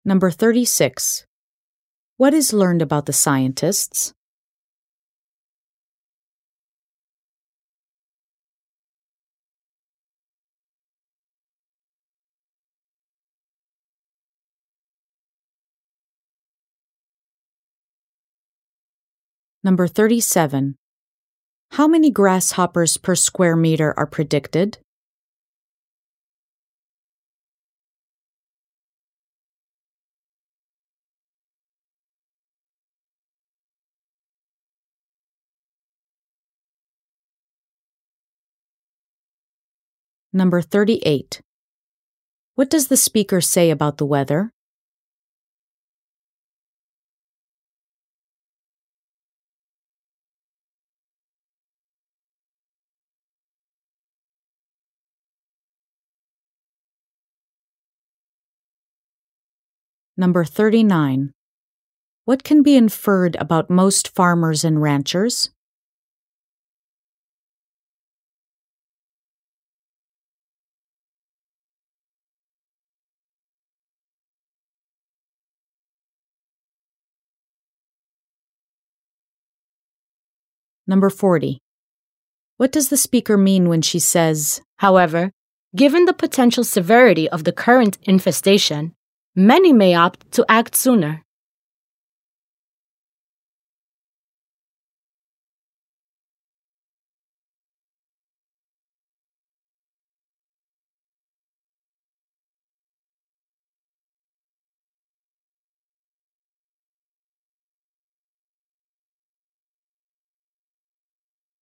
Number 36. What is learned about the scientists? Number 37. How many grasshoppers per square meter are predicted? Number 38. What does the speaker say about the weather? Number 39. What can be inferred about most farmers and ranchers? Number 40. What does the speaker mean when she says, However, given the potential severity of the current infestation, many may opt to act sooner.